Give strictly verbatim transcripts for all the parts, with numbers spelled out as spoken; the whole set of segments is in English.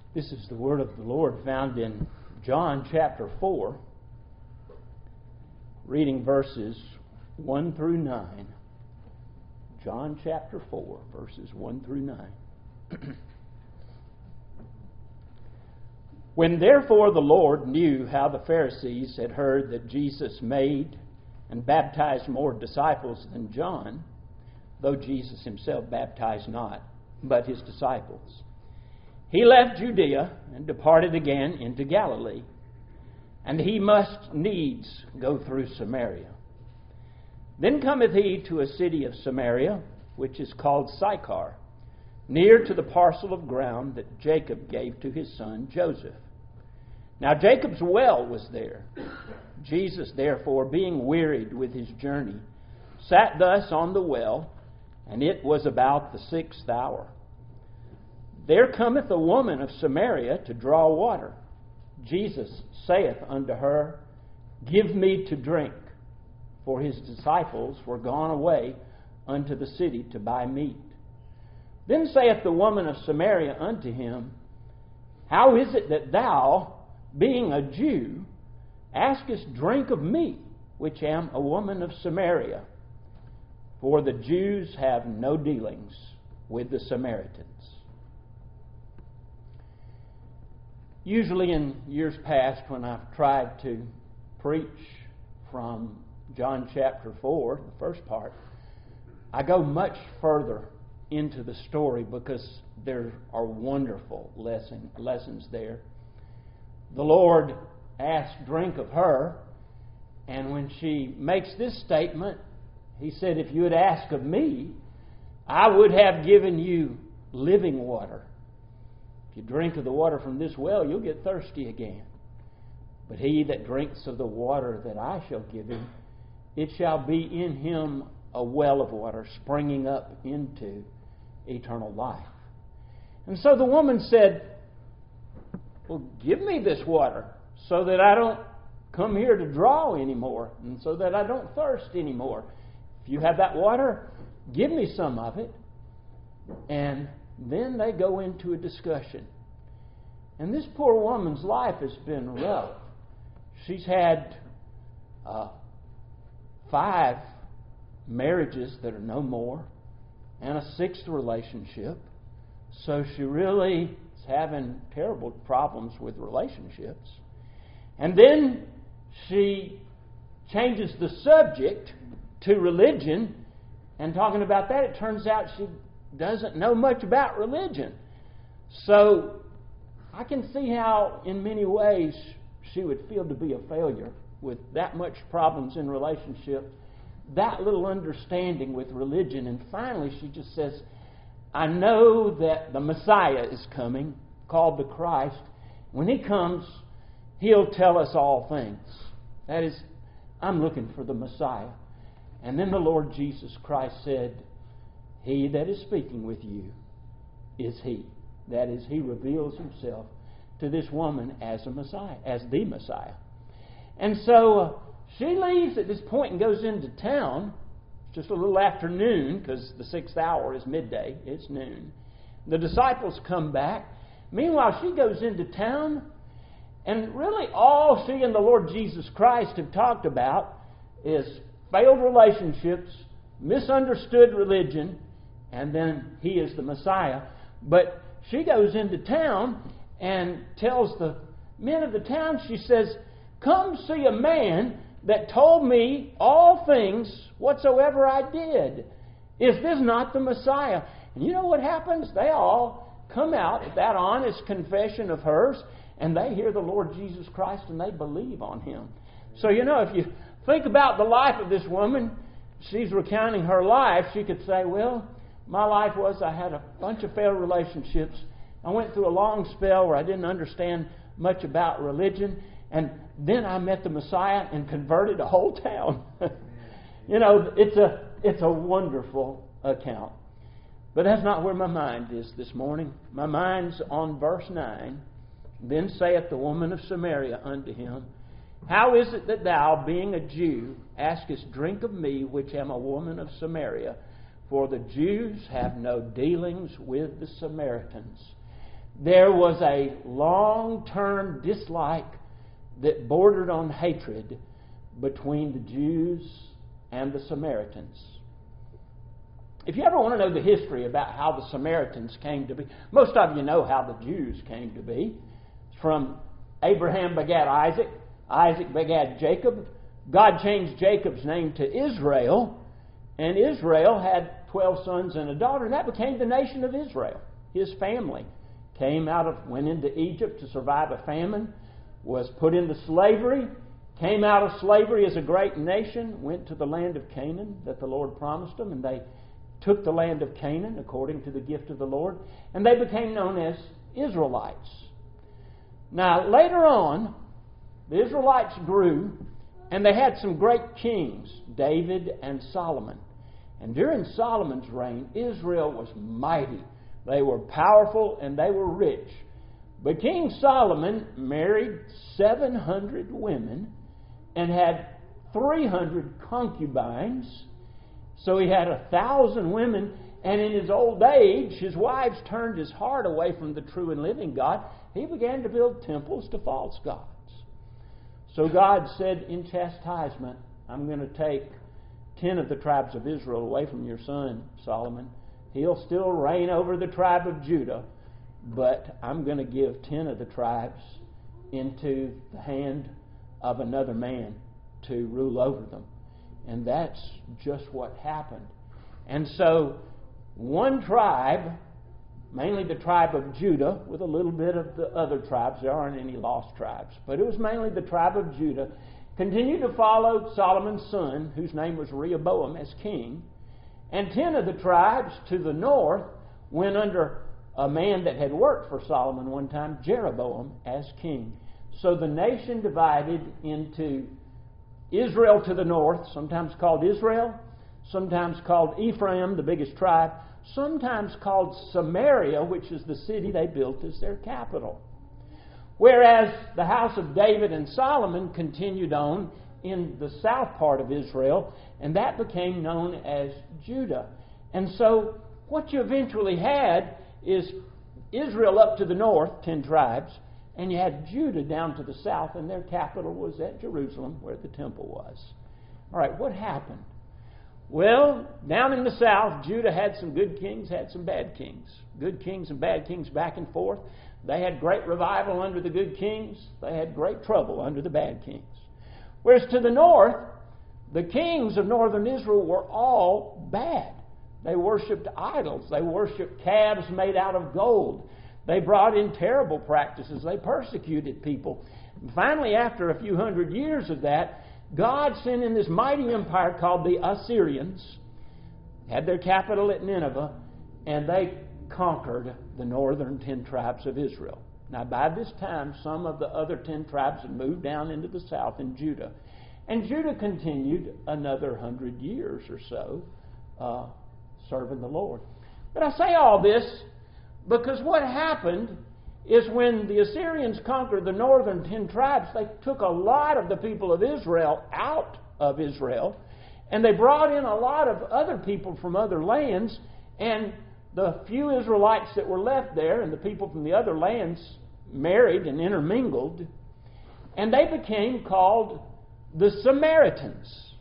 This is the word of the Lord found in John chapter four, reading verses one through nine. John chapter four, verses one through nine. When therefore the Lord knew how the Pharisees had heard that Jesus made and baptized more disciples than John, though Jesus himself baptized not, but his disciples, he left Judea and departed again into Galilee, and he must needs go through Samaria. Then cometh he to a city of Samaria, which is called Sychar, near to the parcel of ground that Jacob gave to his son Joseph. Now Jacob's well was there. Jesus, therefore, being wearied with his journey, sat thus on the well, and it was about the sixth hour. There cometh a woman of Samaria to draw water. Jesus saith unto her, Give me to drink. For his disciples were gone away unto the city to buy meat. Then saith the woman of Samaria unto him, How is it that thou, being a Jew, askest drink of me, which am a woman of Samaria? For the Jews have no dealings with the Samaritans. Usually in years past, when I've tried to preach from John chapter four, the first part, I go much further into the story because there are wonderful lesson, lessons there. The Lord asked drink of her, and when she makes this statement, he said, If you had asked of me, I would have given you living water. If you drink of the water from this well, you'll get thirsty again. But he that drinks of the water that I shall give him, it shall be in him a well of water springing up into eternal life. And so the woman said, Well, give me this water so that I don't come here to draw anymore and so that I don't thirst anymore. If you have that water, give me some of it. And then they go into a discussion. And this poor woman's life has been rough. She's had uh, five marriages that are no more and a sixth relationship. So she really is having terrible problems with relationships. And then she changes the subject to religion, and talking about that, it turns out she doesn't know much about religion. So I can see how in many ways she would feel to be a failure with that much problems in relationship, that little understanding with religion. And finally she just says, I know that the Messiah is coming, called the Christ. When he comes, he'll tell us all things. That is, I'm looking for the Messiah. And then the Lord Jesus Christ said, He that is speaking with you is he. That is, he reveals himself to this woman as a Messiah, as the Messiah. And so uh, she leaves at this point and goes into town. It's just a little after noon, because the sixth hour is midday. It's noon. The disciples come back. Meanwhile, she goes into town, and really all she and the Lord Jesus Christ have talked about is failed relationships, misunderstood religion, and then he is the Messiah. But she goes into town and tells the men of the town, she says, Come see a man that told me all things whatsoever I did. Is this not the Messiah? And you know what happens? They all come out with that honest confession of hers, and they hear the Lord Jesus Christ and they believe on him. So, you know, if you think about the life of this woman, she's recounting her life, she could say, well, my life was I had a bunch of failed relationships. I went through a long spell where I didn't understand much about religion, and then I met the Messiah and converted a whole town. You know, it's a it's a wonderful account. But that's not where my mind is this morning. My mind's on verse nine. Then saith the woman of Samaria unto him, How is it that thou, being a Jew, askest drink of me, which am a woman of Samaria? For the Jews have no dealings with the Samaritans. there was a long-term dislike that bordered on hatred between the Jews and the Samaritans. If you ever want to know the history about how the Samaritans came to be, most of you know how the Jews came to be. It's from Abraham begat Isaac, Isaac begat Jacob. God changed Jacob's name to Israel, and Israel had twelve sons and a daughter, and that became the nation of Israel. His family came out of, went into Egypt to survive a famine, was put into slavery, came out of slavery as a great nation, went to the land of Canaan that the Lord promised them, and they took the land of Canaan according to the gift of the Lord, and they became known as Israelites. Now, later on, the Israelites grew, and they had some great kings, David and Solomon. And during Solomon's reign, Israel was mighty. They were powerful and they were rich. But King Solomon married seven hundred women and had three hundred concubines. So he had a thousand women, and in his old age, his wives turned his heart away from the true and living God. He began to build temples to false gods. So God said in chastisement, I'm going to take ten of the tribes of Israel away from your son, Solomon. He'll still reign over the tribe of Judah, but I'm going to give ten of the tribes into the hand of another man to rule over them. And that's just what happened. And so one tribe, mainly the tribe of Judah, with a little bit of the other tribes, there aren't any lost tribes, but it was mainly the tribe of Judah, continued to follow Solomon's son, whose name was Rehoboam, as king. And ten of the tribes to the north went under a man that had worked for Solomon one time, Jeroboam, as king. So the nation divided into Israel to the north, sometimes called Israel, sometimes called Ephraim, the biggest tribe, sometimes called Samaria, which is the city they built as their capital. Whereas the house of David and Solomon continued on in the south part of Israel, and that became known as Judah. And so what you eventually had is Israel up to the north, ten tribes, and you had Judah down to the south, and their capital was at Jerusalem, where the temple was. All right, what happened? Well, down in the south, Judah had some good kings, had some bad kings. Good kings and bad kings back and forth. They had great revival under the good kings. They had great trouble under the bad kings. Whereas to the north, the kings of northern Israel were all bad. They worshipped idols. They worshipped calves made out of gold. They brought in terrible practices. They persecuted people. And finally, after a few hundred years of that, God sent in this mighty empire called the Assyrians, had their capital at Nineveh, and they conquered the northern ten tribes of Israel. Now, by this time, some of the other ten tribes had moved down into the south in Judah. And Judah continued another hundred years or so uh, serving the Lord. But I say all this because what happened is when the Assyrians conquered the northern ten tribes, they took a lot of the people of Israel out of Israel, and they brought in a lot of other people from other lands, and the few Israelites that were left there and the people from the other lands married and intermingled, and they became called the Samaritans.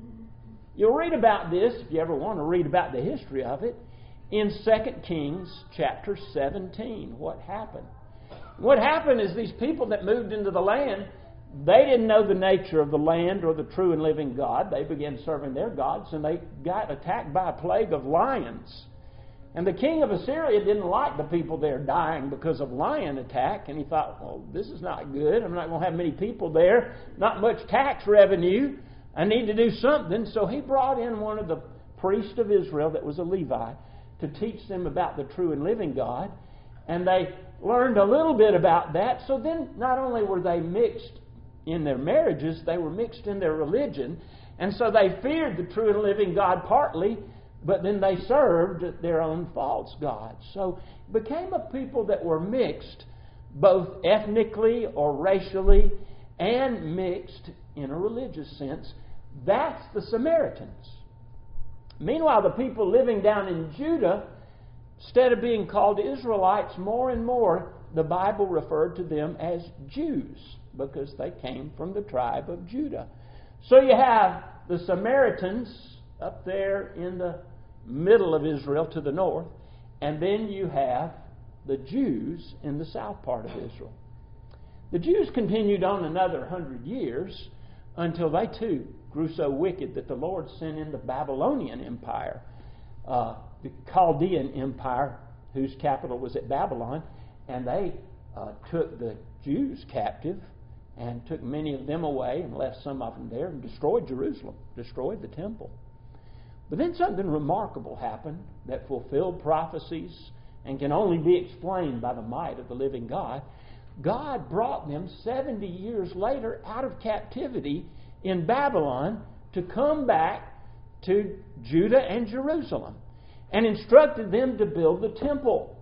You'll read about this, if you ever want to read about the history of it, in Second Kings chapter seventeen. What happened? What happened is these people that moved into the land, they didn't know the nature of the land or the true and living God. They began serving their gods, and they got attacked by a plague of lions. And the king of Assyria didn't like the people there dying because of lion attack, and he thought, well, this is not good. I'm not going to have many people there, not much tax revenue. I need to do something. So he brought in one of the priests of Israel that was a Levite to teach them about the true and living God. And they learned a little bit about that. So then not only were they mixed in their marriages, they were mixed in their religion. And so they feared the true and living God partly, but then they served their own false gods. So it became a people that were mixed both ethnically or racially and mixed in a religious sense. That's the Samaritans. Meanwhile, the people living down in Judah, instead of being called Israelites, more and more the Bible referred to them as Jews because they came from the tribe of Judah. So you have the Samaritans up there in the middle of Israel to the north, and then you have the Jews in the south part of Israel. The Jews continued on another hundred years until they too grew so wicked that the Lord sent in the Babylonian Empire, uh, the Chaldean Empire, whose capital was at Babylon, and they uh, took the Jews captive and took many of them away and left some of them there and destroyed Jerusalem, destroyed the temple. But then something remarkable happened that fulfilled prophecies and can only be explained by the might of the living God. God brought them seventy years later out of captivity in Babylon to come back to Judah and Jerusalem and instructed them to build the temple.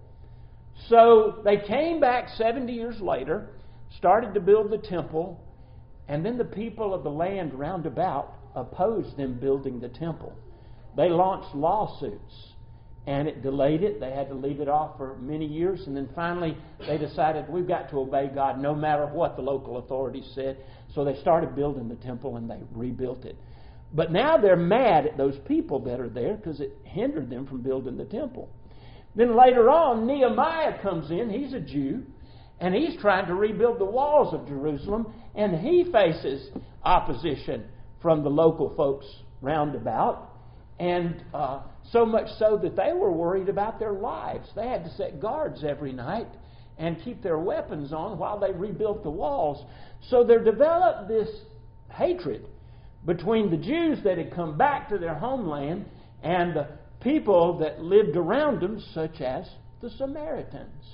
So they came back seventy years later, started to build the temple, and then the people of the land round about opposed them building the temple. They launched lawsuits, and it delayed it. They had to leave it off for many years, and then finally they decided we've got to obey God no matter what the local authorities said. So they started building the temple, and they rebuilt it. But now they're mad at those people that are there because it hindered them from building the temple. Then later on, Nehemiah comes in. He's a Jew, and he's trying to rebuild the walls of Jerusalem, and he faces opposition from the local folks round about. And uh, so much so that they were worried about their lives. They had to set guards every night and keep their weapons on while they rebuilt the walls. So there developed this hatred between the Jews that had come back to their homeland and the people that lived around them, such as the Samaritans.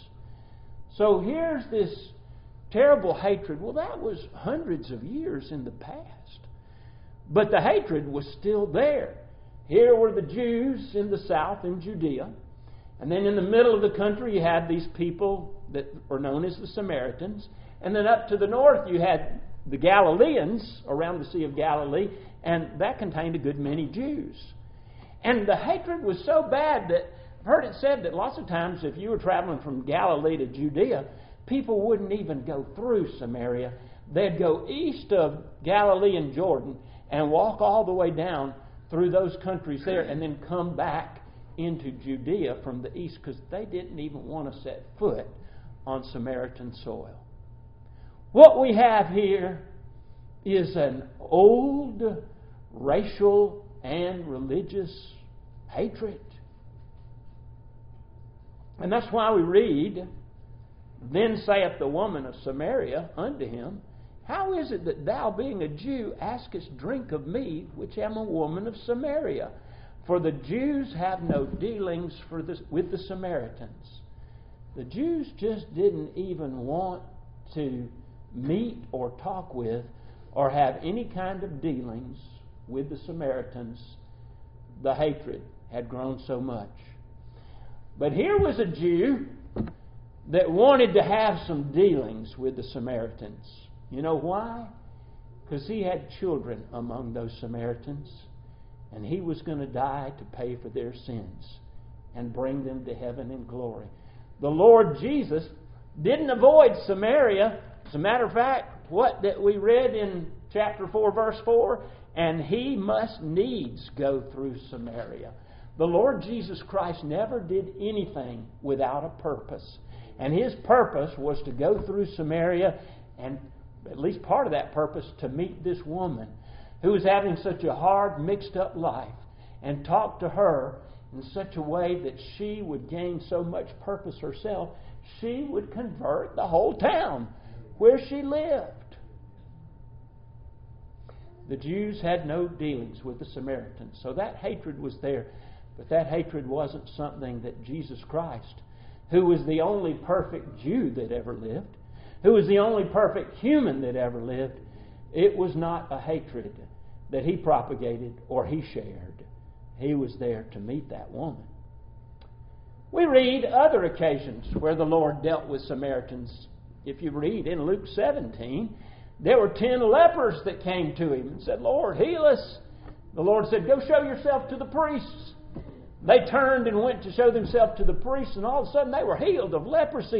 So here's this terrible hatred. Well, that was hundreds of years in the past. But the hatred was still there. Here were the Jews in the south in Judea. And then in the middle of the country you had these people that were known as the Samaritans. And then up to the north you had the Galileans around the Sea of Galilee. And that contained a good many Jews. And the hatred was so bad that I've heard it said that lots of times if you were traveling from Galilee to Judea, people wouldn't even go through Samaria. They'd go east of Galilee and Jordan and walk all the way down through those countries there and then come back into Judea from the east because they didn't even want to set foot on Samaritan soil. What we have here is an old racial and religious hatred. And that's why we read, "Then saith the woman of Samaria unto him, How is it that thou, being a Jew, askest drink of me, which am a woman of Samaria? For the Jews have no dealings for the, with the Samaritans." The Jews just didn't even want to meet or talk with or have any kind of dealings with the Samaritans. The hatred had grown so much. But here was a Jew that wanted to have some dealings with the Samaritans. You know why? Because he had children among those Samaritans, and he was going to die to pay for their sins and bring them to heaven in glory. The Lord Jesus didn't avoid Samaria. As a matter of fact, what that we read in chapter four, verse four, and he must needs go through Samaria. The Lord Jesus Christ never did anything without a purpose. And his purpose was to go through Samaria, and at least part of that purpose, to meet this woman who was having such a hard, mixed up life, and talk to her in such a way that she would gain so much purpose herself, she would convert the whole town where she lived. The Jews had no dealings with the Samaritans, so that hatred was there. But that hatred wasn't something that Jesus Christ, who was the only perfect Jew that ever lived, who was the only perfect human that ever lived, it was not a hatred that he propagated or he shared. He was there to meet that woman. We read other occasions where the Lord dealt with Samaritans. If you read in Luke seventeen, there were ten lepers that came to him and said, "Lord, heal us." The Lord said, "Go show yourself to the priests." They turned and went to show themselves to the priests, and all of a sudden they were healed of leprosy.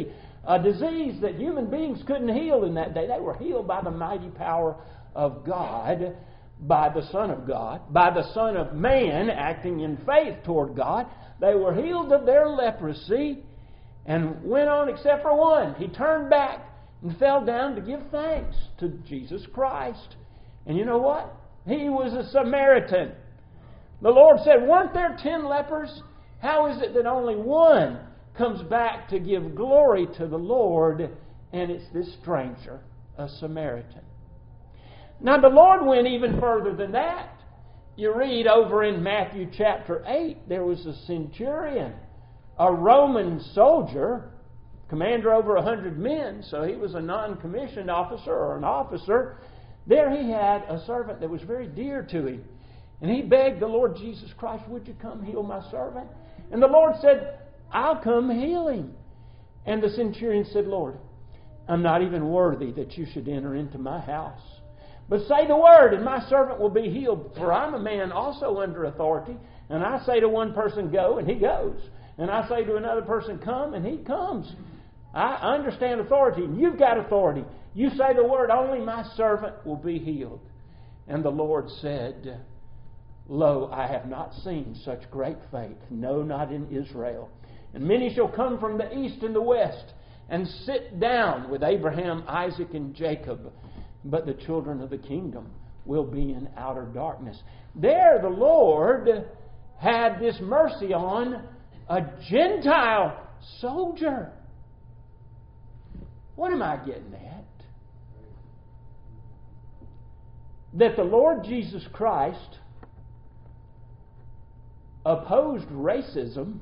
a disease that human beings couldn't heal in that day. They were healed by the mighty power of God, by the Son of God, by the Son of Man acting in faith toward God. They were healed of their leprosy and went on except for one. He turned back and fell down to give thanks to Jesus Christ. And you know what? He was a Samaritan. The Lord said, weren't there ten lepers? How is it that only one comes back to give glory to the Lord, and it's this stranger, a Samaritan? Now the Lord went even further than that. You read over in Matthew chapter eight, there was a centurion, a Roman soldier, commander over a hundred men, so he was a non-commissioned officer or an officer. There he had a servant that was very dear to him. And he begged the Lord Jesus Christ, would you come heal my servant? And the Lord said, I'll come heal him. And the centurion said, Lord, I'm not even worthy that you should enter into my house. But say the word, and my servant will be healed. For I'm a man also under authority. And I say to one person, go, and he goes. And I say to another person, come, and he comes. I understand authority, and you've got authority. You say the word, only my servant will be healed. And the Lord said, lo, I have not seen such great faith, no, not in Israel. And many shall come from the east and the west, and sit down with Abraham, Isaac, and Jacob. But the children of the kingdom will be in outer darkness. There the Lord had this mercy on a Gentile soldier. What am I getting at? That the Lord Jesus Christ opposed racism,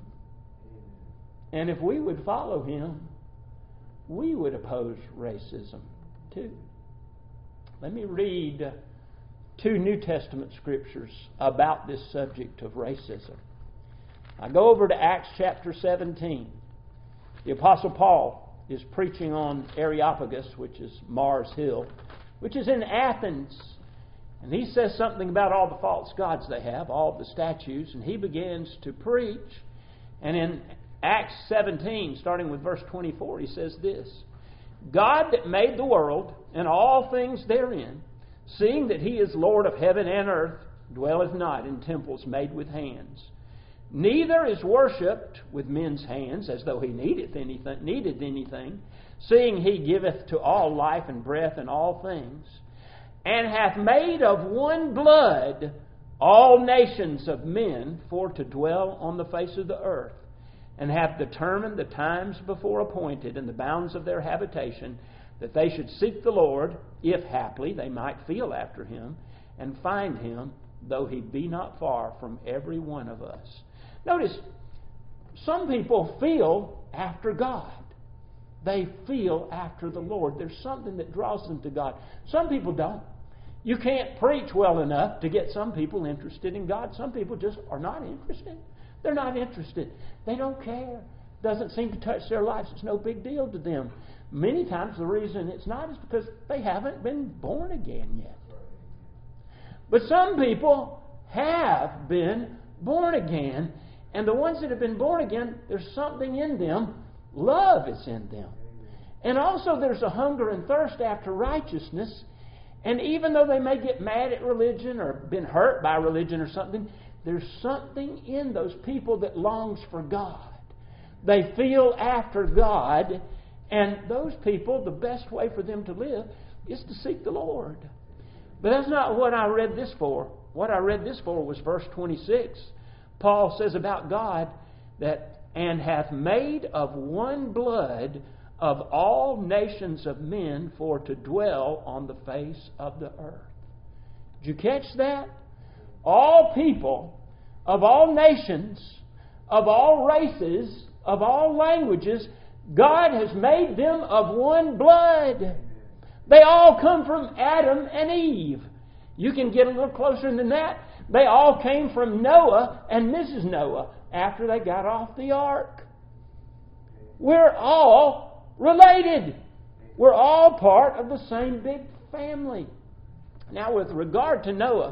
and if we would follow Him, we would oppose racism too. Let me read two New Testament scriptures about this subject of racism. I go over to Acts chapter seventeen. The Apostle Paul is preaching on Areopagus, which is Mars Hill, which is in Athens. And he says something about all the false gods they have, all the statues, and he begins to preach. And in Acts seventeen, starting with verse twenty-four, he says this, God that made the world and all things therein, seeing that He is Lord of heaven and earth, dwelleth not in temples made with hands, neither is worshipped with men's hands, as though He needeth anything, needed anything, seeing He giveth to all life and breath and all things, and hath made of one blood all nations of men for to dwell on the face of the earth, and hath determined the times before appointed and the bounds of their habitation, that they should seek the Lord, if haply they might feel after Him, and find Him, though He be not far from every one of us. Notice, some people feel after God. They feel after the Lord. There's something that draws them to God. Some people don't. You can't preach well enough to get some people interested in God. Some people just are not interested. They're not interested. They don't care. Doesn't seem to touch their lives. It's no big deal to them. Many times the reason it's not is because they haven't been born again yet. But some people have been born again, and the ones that have been born again, there's something in them. Love is in them. And also there's a hunger and thirst after righteousness. And even though they may get mad at religion or been hurt by religion or something, there's something in those people that longs for God. They feel after God, and those people, the best way for them to live is to seek the Lord. But that's not what I read this for. What I read this for was verse twenty-six. Paul says about God that, and hath made of one blood of all nations of men for to dwell on the face of the earth. Did you catch that? All people of all nations, of all races, of all languages, God has made them of one blood. They all come from Adam and Eve. You can get a little closer than that. They all came from Noah and Missus Noah after they got off the ark. We're all related. We're all part of the same big family. Now, with regard to Noah,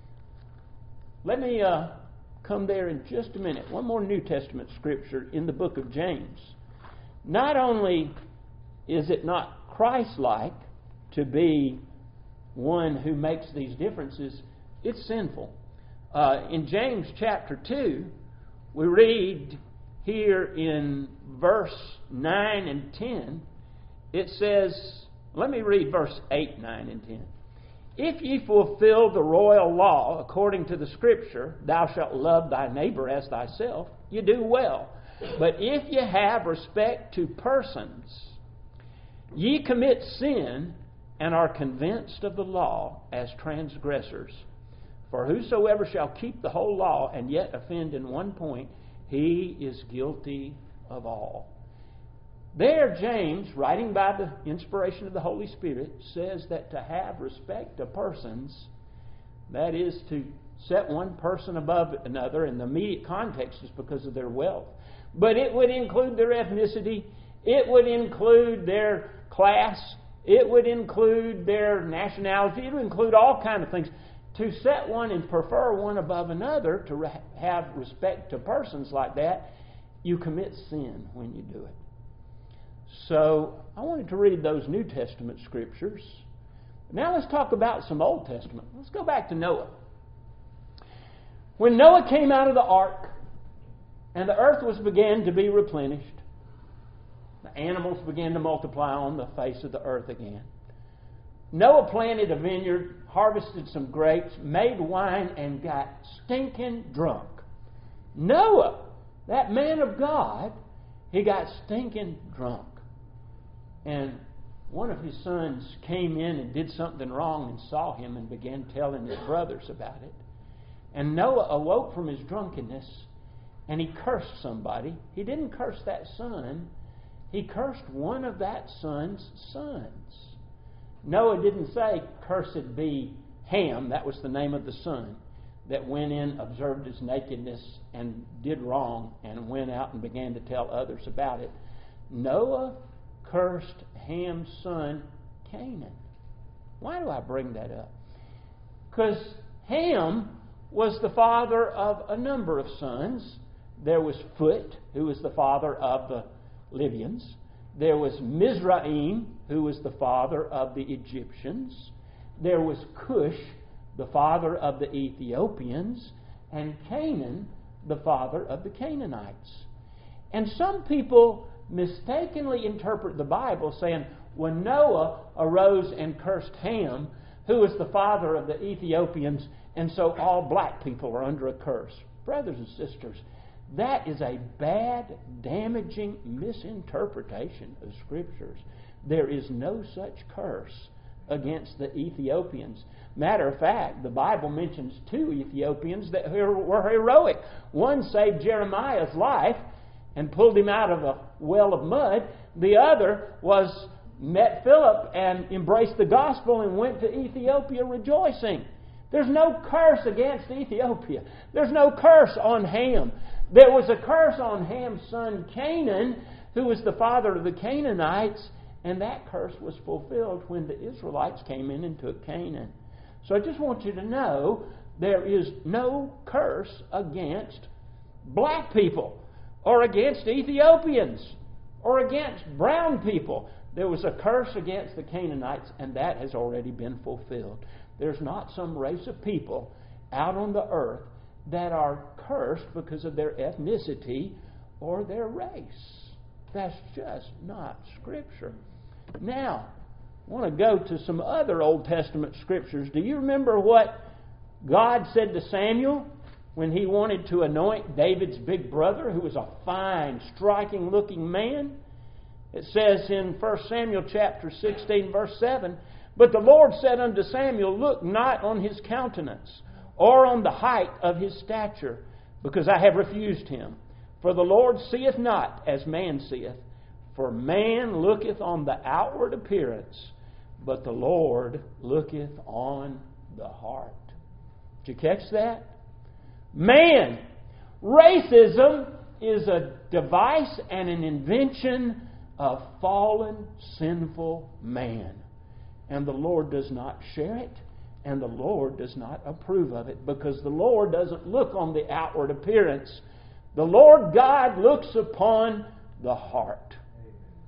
let me uh, come there in just a minute. One more New Testament scripture in the book of James. Not only is it not Christ-like to be one who makes these differences? It's sinful. Uh, in James chapter two, we read here in verse nine and ten, it says, let me read verse eight, nine, and ten. If ye fulfill the royal law according to the Scripture, thou shalt love thy neighbor as thyself, you do well. But if ye have respect to persons, ye commit sin and are convinced of the law as transgressors. For whosoever shall keep the whole law and yet offend in one point, he is guilty of all. There, James, writing by the inspiration of the Holy Spirit, says that to have respect to persons, that is to set one person above another, and the immediate context is because of their wealth. But it would include their ethnicity, it would include their class, it would include their nationality, it would include all kinds of things. To set one and prefer one above another, to re- have respect to persons like that, you commit sin when you do it. So, I wanted to read those New Testament scriptures. Now let's talk about some Old Testament. Let's go back to Noah. When Noah came out of the ark, and the earth was began to be replenished, the animals began to multiply on the face of the earth again. Noah planted a vineyard, harvested some grapes, made wine, and got stinking drunk. Noah, that man of God, he got stinking drunk. And one of his sons came in and did something wrong and saw him and began telling his brothers about it. And Noah awoke from his drunkenness and he cursed somebody. He didn't curse that son. He cursed one of that son's sons. Noah didn't say, "Cursed be Ham," that was the name of the son, that went in, observed his nakedness, and did wrong, and went out and began to tell others about it. Noah cursed Ham's son, Canaan. Why do I bring that up? Because Ham was the father of a number of sons. There was Phut, who was the father of the Libyans. There was Mizraim, who was the father of the Egyptians. There was Cush, the father of the Ethiopians. And Canaan, the father of the Canaanites. And some people mistakenly interpret the Bible saying, when Noah arose and cursed Ham, who was the father of the Ethiopians, and so all black people are under a curse. Brothers and sisters, that is a bad, damaging misinterpretation of Scriptures. There is no such curse against the Ethiopians. Matter of fact, the Bible mentions two Ethiopians that were heroic. One saved Jeremiah's life and pulled him out of a well of mud. The other was met Philip and embraced the gospel and went to Ethiopia rejoicing. There's no curse against Ethiopia. There's no curse on Ham. There was a curse on Ham's son Canaan, who was the father of the Canaanites, and that curse was fulfilled when the Israelites came in and took Canaan. So I just want you to know there is no curse against black people or against Ethiopians or against brown people. There was a curse against the Canaanites, and that has already been fulfilled. There's not some race of people out on the earth that are cursed because of their ethnicity or their race. That's just not Scripture. Now, I want to go to some other Old Testament Scriptures. Do you remember what God said to Samuel when he wanted to anoint David's big brother, who was a fine, striking-looking man? It says in First Samuel chapter sixteen, verse seven, "But the Lord said unto Samuel, Look not on his countenance, or on the height of his stature, because I have refused him. For the Lord seeth not as man seeth, for man looketh on the outward appearance, but the Lord looketh on the heart." Did you catch that? Man! Racism is a device and an invention of fallen, sinful man. And the Lord does not share it, and the Lord does not approve of it, because the Lord doesn't look on the outward appearance. The Lord God looks upon the heart.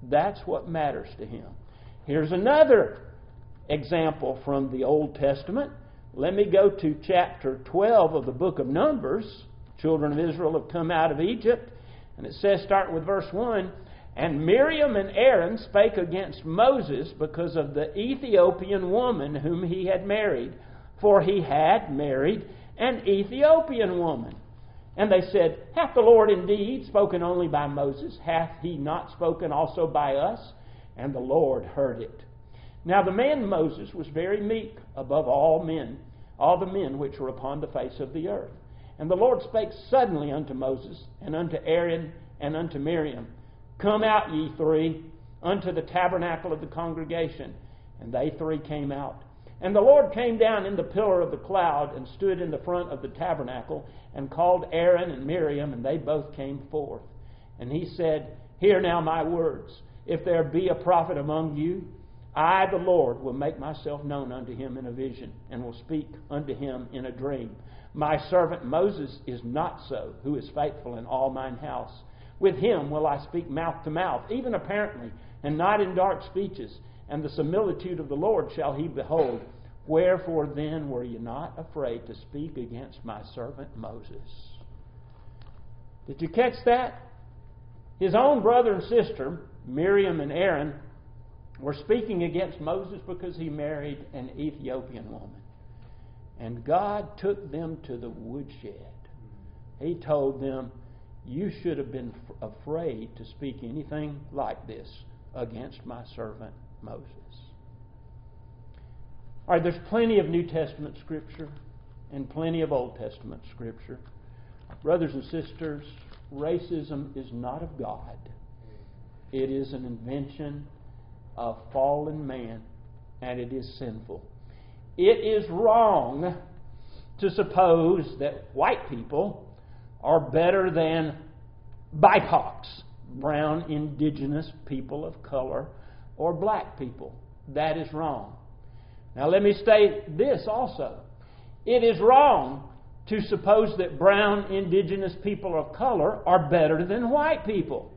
That's what matters to him. Here's another example from the Old Testament. Let me go to chapter twelve of the book of Numbers. Children of Israel have come out of Egypt. And it says, starting with verse one, "And Miriam and Aaron spake against Moses because of the Ethiopian woman whom he had married. For he had married an Ethiopian woman. And they said, Hath the Lord indeed spoken only by Moses? Hath he not spoken also by us? And the Lord heard it. Now the man Moses was very meek above all men, all the men which were upon the face of the earth. And the Lord spake suddenly unto Moses, and unto Aaron, and unto Miriam, Come out, ye three, unto the tabernacle of the congregation. And they three came out. And the Lord came down in the pillar of the cloud, and stood in the front of the tabernacle, and called Aaron and Miriam, and they both came forth. And he said, Hear now my words. If there be a prophet among you, I, the Lord, will make myself known unto him in a vision, and will speak unto him in a dream. My servant Moses is not so, who is faithful in all mine house. With him will I speak mouth to mouth, even apparently, and not in dark speeches. And the similitude of the Lord shall he behold. Wherefore then were ye not afraid to speak against my servant Moses?" Did you catch that? His own brother and sister, Miriam and Aaron, were speaking against Moses because he married an Ethiopian woman. And God took them to the woodshed. He told them, you should have been f- afraid to speak anything like this against my servant Moses. All right, there's plenty of New Testament Scripture and plenty of Old Testament Scripture. Brothers and sisters, racism is not of God. It is an invention of fallen man, and it is sinful. It is wrong to suppose that white people are better than B I P O Cs, brown indigenous people of color, or black people. That is wrong. Now let me state this also. It is wrong to suppose that brown indigenous people of color are better than white people.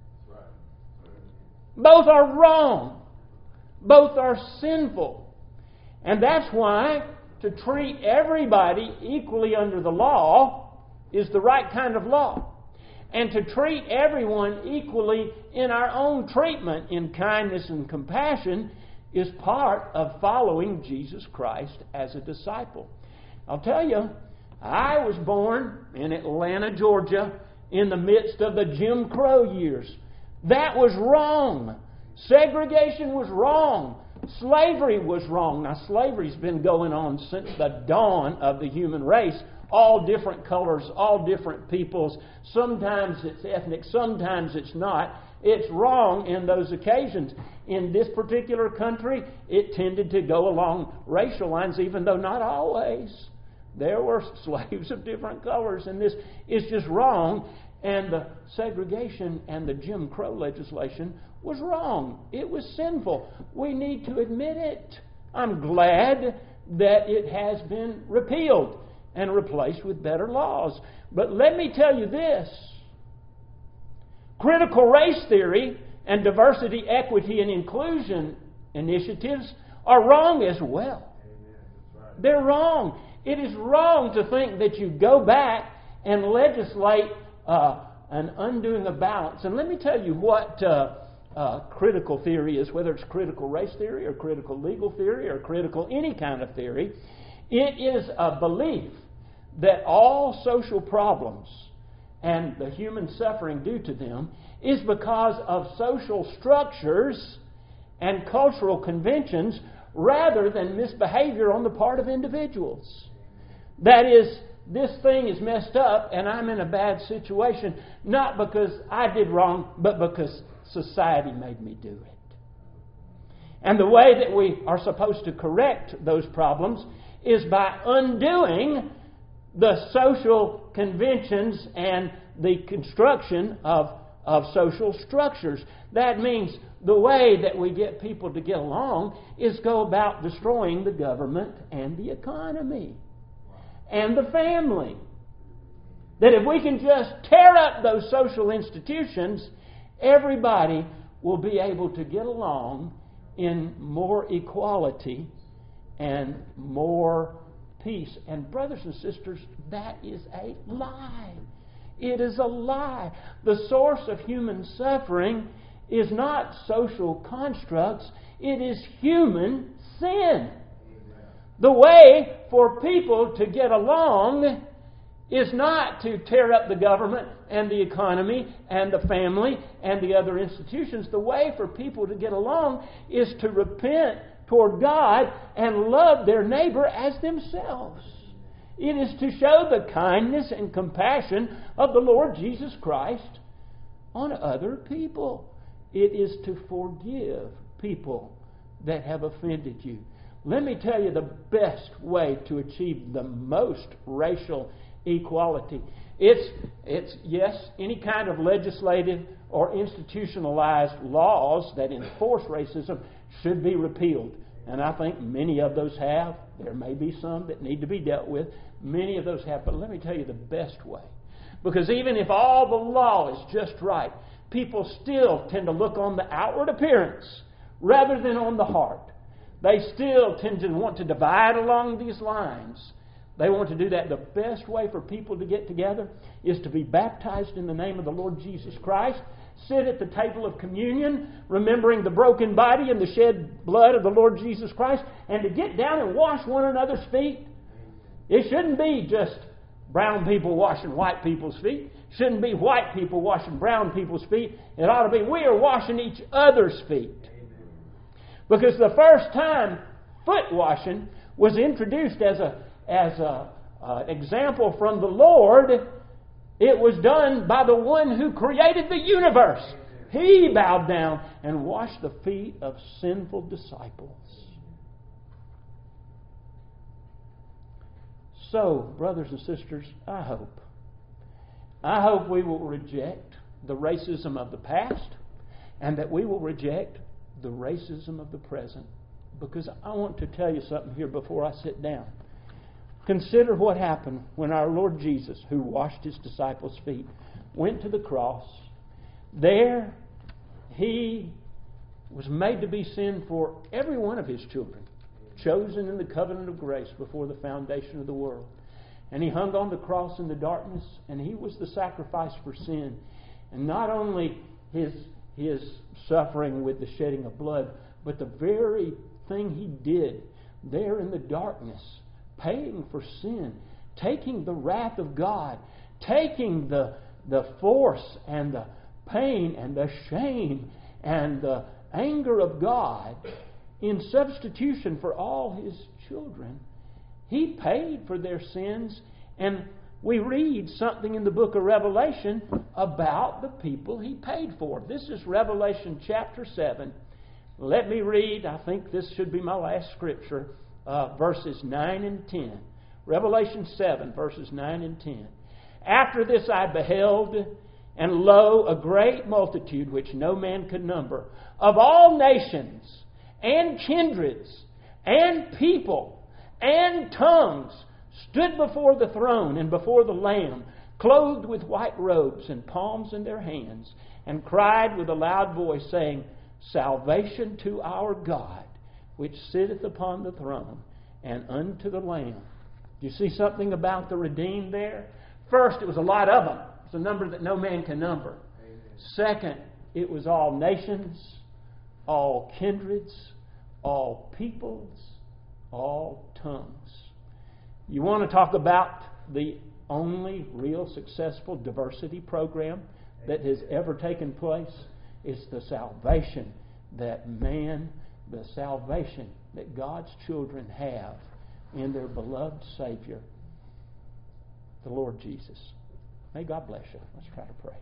Both are wrong. Both are sinful. And that's why to treat everybody equally under the law is the right kind of law. And to treat everyone equally in our own treatment in kindness and compassion is part of following Jesus Christ as a disciple. I'll tell you, I was born in Atlanta, Georgia, in the midst of the Jim Crow years. That was wrong. Segregation was wrong. Slavery was wrong. Now, slavery's been going on since the dawn of the human race. All different colors, all different peoples. Sometimes it's ethnic, sometimes it's not. It's wrong in those occasions. In this particular country, it tended to go along racial lines, even though not always. There were slaves of different colors, and this is just wrong. And the segregation and the Jim Crow legislation was wrong. It was sinful. We need to admit it. I'm glad that it has been repealed and replaced with better laws. But let me tell you this. Critical race theory and diversity, equity, and inclusion initiatives are wrong as well. Right. They're wrong. It is wrong to think that you go back and legislate uh, an undoing of balance. And let me tell you what uh, uh, critical theory is, whether it's critical race theory or critical legal theory or critical any kind of theory. It is a belief that all social problems and the human suffering due to them is because of social structures and cultural conventions rather than misbehavior on the part of individuals. That is, this thing is messed up and I'm in a bad situation, not because I did wrong, but because society made me do it. And the way that we are supposed to correct those problems is by undoing the social conventions and the construction of, of social structures. That means the way that we get people to get along is go about destroying the government and the economy and the family. That if we can just tear up those social institutions, everybody will be able to get along in more equality and more peace. And brothers and sisters, that is a lie. It is a lie. The source of human suffering is not social constructs. It is human sin. The way for people to get along is not to tear up the government and the economy and the family and the other institutions. The way for people to get along is to repent toward God and love their neighbor as themselves. It is to show the kindness and compassion of the Lord Jesus Christ on other people. It is to forgive people that have offended you. Let me tell you the best way to achieve the most racial equality. It's, it's yes, any kind of legislative or institutionalized laws that enforce racism should be repealed. And I think many of those have. There may be some that need to be dealt with. Many of those have. But let me tell you the best way. Because even if all the law is just right, people still tend to look on the outward appearance rather than on the heart. They still tend to want to divide along these lines. They want to do that. The best way for people to get together is to be baptized in the name of the Lord Jesus Christ, sit at the table of communion, remembering the broken body and the shed blood of the Lord Jesus Christ, and to get down and wash one another's feet. It shouldn't be just brown people washing white people's feet. It shouldn't be white people washing brown people's feet. It ought to be we are washing each other's feet. Because the first time foot washing was introduced as a as a uh, example from the Lord, it was done by the one who created the universe. He bowed down and washed the feet of sinful disciples. So, brothers and sisters, I hope, I hope we will reject the racism of the past and that we will reject the racism of the present. Because I want to tell you something here before I sit down. Consider what happened when our Lord Jesus, who washed His disciples' feet, went to the cross. There, He was made to be sin for every one of His children, chosen in the covenant of grace before the foundation of the world. And He hung on the cross in the darkness, and He was the sacrifice for sin. And not only His, his suffering with the shedding of blood, but the very thing He did there in the darkness, paying for sin, taking the wrath of God, taking the, the force and the pain and the shame and the anger of God in substitution for all His children. He paid for their sins, and we read something in the book of Revelation about the people He paid for. This is Revelation chapter seven. Let me read, I think this should be my last scripture, uh, verses nine and ten. Revelation seven, verses nine and ten. After this I beheld, and lo, a great multitude which no man could number, of all nations and kindreds and people and tongues, stood before the throne and before the Lamb, clothed with white robes and palms in their hands, and cried with a loud voice, saying, Salvation to our God, which sitteth upon the throne, and unto the Lamb. Do you see something about the redeemed there? First, it was a lot of them. It's a number that no man can number. Amen. Second, it was all nations, all kindreds, all peoples, all tongues. You want to talk about the only real successful diversity program that has ever taken place? It's the salvation that man, the salvation that God's children have in their beloved Savior, the Lord Jesus. May God bless you. Let's try to pray.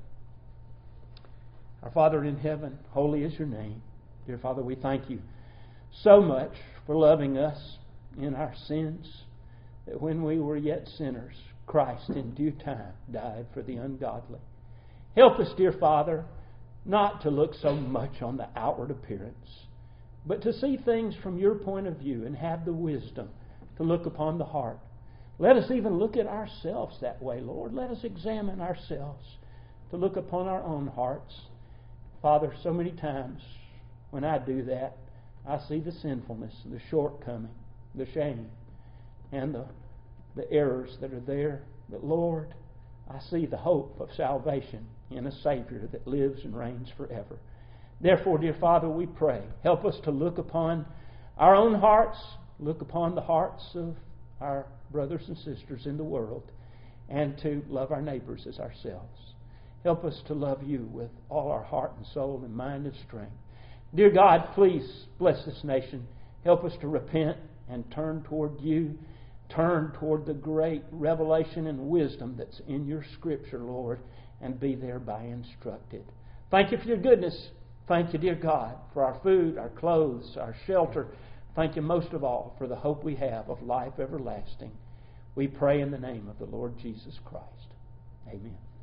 Our Father in heaven, holy is your name. Dear Father, we thank you so much for loving us in our sins, that when we were yet sinners, Christ in due time died for the ungodly. Help us, dear Father, not to look so much on the outward appearance, but to see things from your point of view and have the wisdom to look upon the heart. Let us even look at ourselves that way, Lord. Let us examine ourselves to look upon our own hearts. Father, so many times when I do that, I see the sinfulness, the shortcoming, the shame, and the, the errors that are there. But Lord, I see the hope of salvation in a Savior that lives and reigns forever. Therefore, dear Father, we pray, help us to look upon our own hearts, look upon the hearts of our brothers and sisters in the world, and to love our neighbors as ourselves. Help us to love you with all our heart and soul and mind and strength. Dear God, please bless this nation. Help us to repent and turn toward you. Turn toward the great revelation and wisdom that's in your Scripture, Lord, and be thereby instructed. Thank you for your goodness. Thank you, dear God, for our food, our clothes, our shelter. Thank you most of all for the hope we have of life everlasting. We pray in the name of the Lord Jesus Christ. Amen.